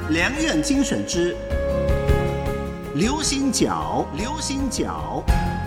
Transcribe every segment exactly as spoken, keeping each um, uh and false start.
良苑精选之流行角，流行角。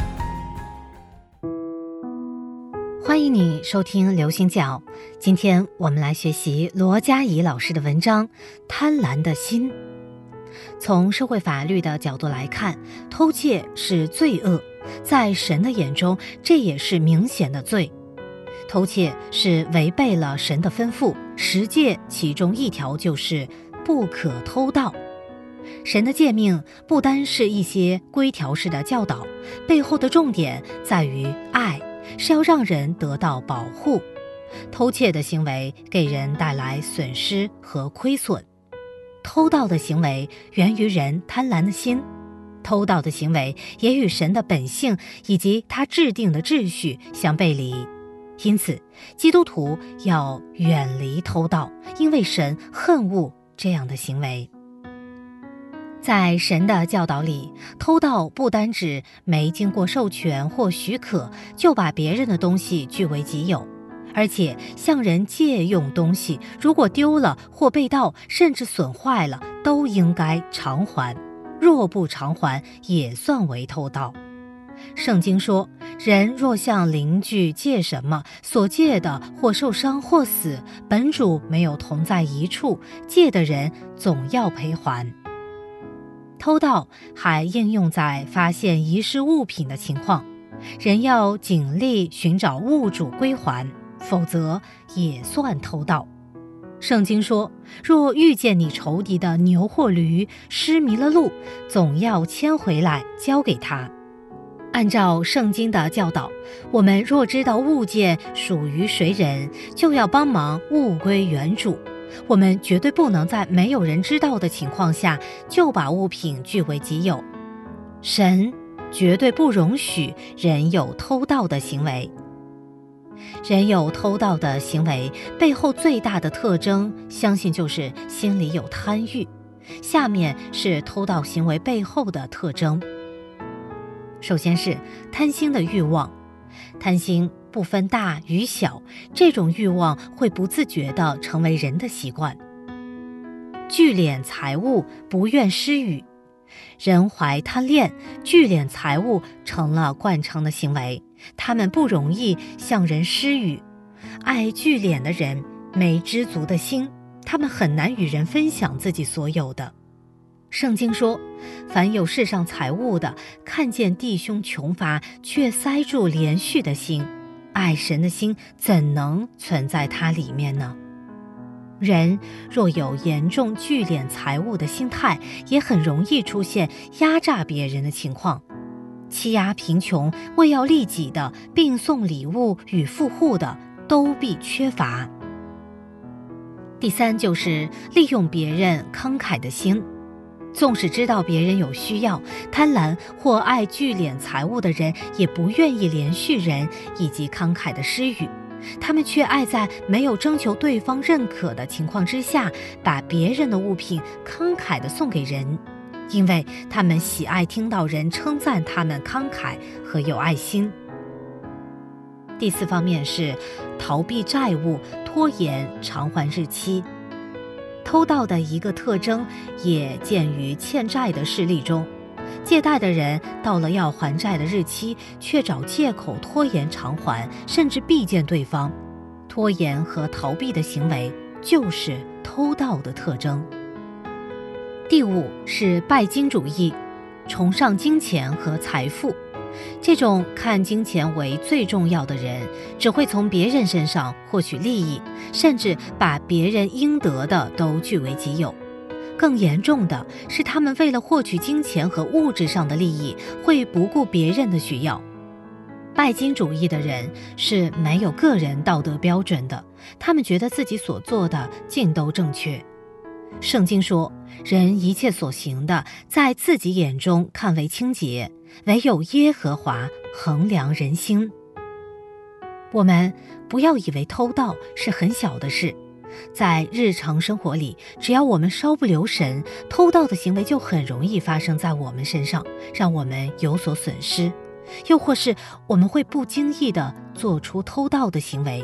欢迎你收听流行角，今天我们来学习罗佳怡老师的文章《贪婪的心》。从社会法律的角度来看，偷窃是罪恶，在神的眼中，这也是明显的罪。偷窃是违背了神的吩咐，十诫其中一条就是不可偷盗。神的诫命不单是一些规条式的教导，背后的重点在于爱，是要让人得到保护。偷窃的行为给人带来损失和亏损，偷盗的行为源于人贪婪的心，偷盗的行为也与神的本性以及他制定的秩序相背离。因此，基督徒要远离偷盗，因为神恨恶这样的行为。在神的教导里，偷盗不单指没经过授权或许可就把别人的东西据为己有，而且向人借用东西，如果丢了或被盗，甚至损坏了，都应该偿还，若不偿还，也算为偷盗。圣经说，人若向邻居借什么，所借的或受伤或死，本主没有同在一处，借的人总要赔还。偷盗还应用在发现遗失物品的情况，人要尽力寻找物主归还，否则也算偷盗。圣经说，若遇见你仇敌的牛或驴失迷了路，总要牵回来交给他。按照圣经的教导，我们若知道物件属于谁人，就要帮忙物归原主。我们绝对不能在没有人知道的情况下就把物品据为己有。神绝对不容许人有偷盗的行为。人有偷盗的行为背后最大的特征，相信就是心里有贪欲。下面是偷盗行为背后的特征。首先是贪心的欲望，贪心不分大与小，这种欲望会不自觉地成为人的习惯。聚敛财物，不愿施予，人怀贪恋，聚敛财物成了惯常的行为，他们不容易向人施予。爱聚敛的人没知足的心，他们很难与人分享自己所有的。圣经说，凡有世上财物的，看见弟兄穷乏，却塞住连续的心，爱神的心怎能存在他里面呢？人若有严重聚敛财物的心态，也很容易出现压榨别人的情况。欺压贫穷，为要利己的，并送礼物与富户的，都必缺乏。第三就是利用别人慷慨的心。纵使知道别人有需要，贪婪或爱聚敛财物的人也不愿意连续人以及慷慨的施予，他们却爱在没有征求对方认可的情况之下，把别人的物品慷慨地送给人，因为他们喜爱听到人称赞他们慷慨和有爱心。第四方面是逃避债务，拖延偿还日期。偷盗的一个特征也见于欠债的事例中，借贷的人到了要还债的日期，却找借口拖延偿还，甚至逼见对方。拖延和逃避的行为就是偷盗的特征。第五是拜金主义，崇尚金钱和财富。这种看金钱为最重要的人，只会从别人身上获取利益，甚至把别人应得的都据为己有。更严重的是，他们为了获取金钱和物质上的利益，会不顾别人的需要。拜金主义的人是没有个人道德标准的，他们觉得自己所做的尽都正确。圣经说，人一切所行的，在自己眼中看为清洁，唯有耶和华衡量人心。我们不要以为偷盗是很小的事，在日常生活里，只要我们稍不留神，偷盗的行为就很容易发生在我们身上，让我们有所损失。又或是我们会不经意地做出偷盗的行为，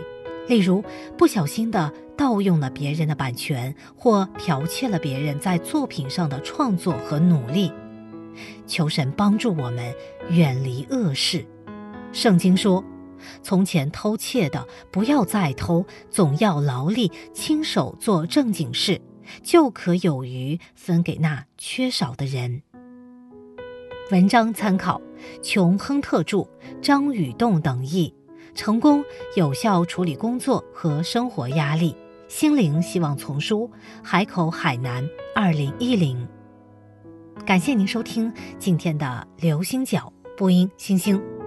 例如不小心的盗用了别人的版权，或剽窃了别人在作品上的创作和努力。求神帮助我们远离恶事。圣经说，从前偷窃的不要再偷，总要劳力亲手做正经事，就可有余分给那缺少的人。文章参考琼·亨特著，张宇栋等译，成功有效处理工作和生活压力，心灵希望丛书，海口海南二零一零。感谢您收听今天的流星角播音星星。